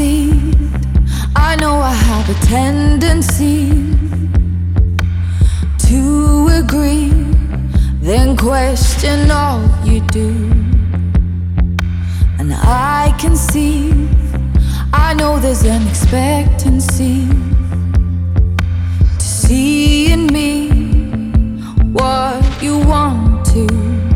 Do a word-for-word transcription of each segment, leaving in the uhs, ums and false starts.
concede. I know I have a tendency to agree, then question all you do. And I can see, I know there's an expectancy to see in me what you want to.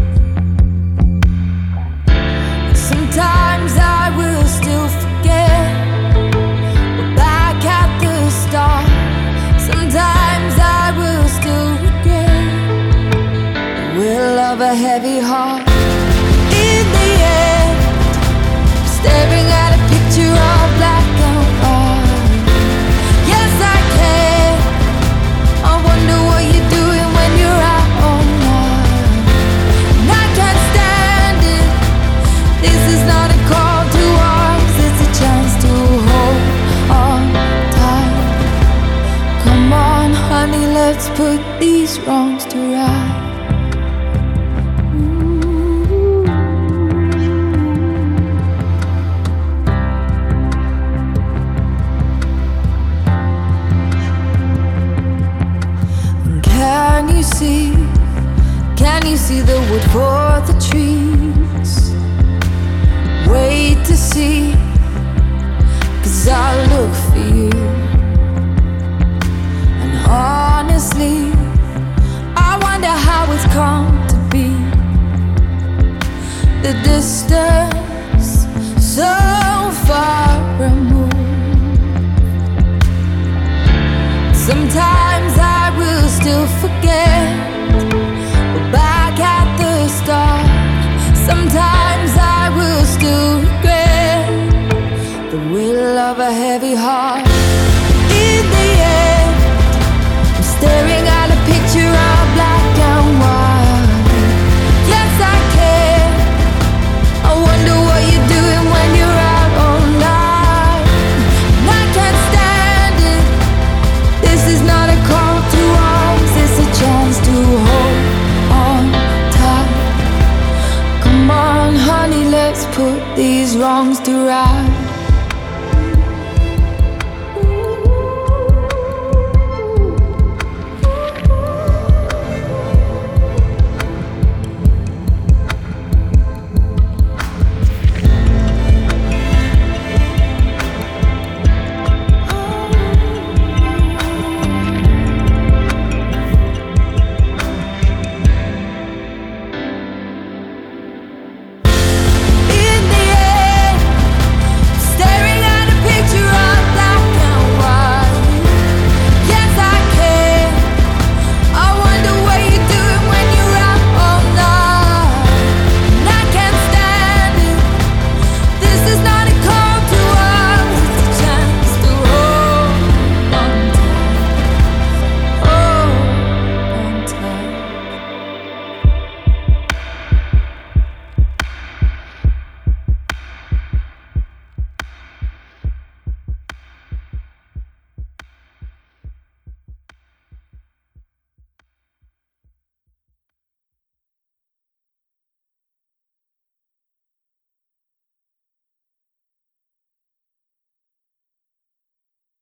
Sometimes I will still forget, we're back at the start. Sometimes I will still regret the will of a heavy heart. In the end, staring at a picture of black and white. Yes, I can. I wonder what you're doing when you're out all night. And I can't stand it. This is not a call to arms, it's a chance to hold on tight. Come on, honey, let's put these wrongs to right. Can you see, can you see the wood for the trees? Wait to see, 'cause I look for you. And honestly, I wonder how it's come to be. The distance so far removed. Sometimes I will still forget, we're back at the start. Sometimes I will still regret the will of a heavy heart.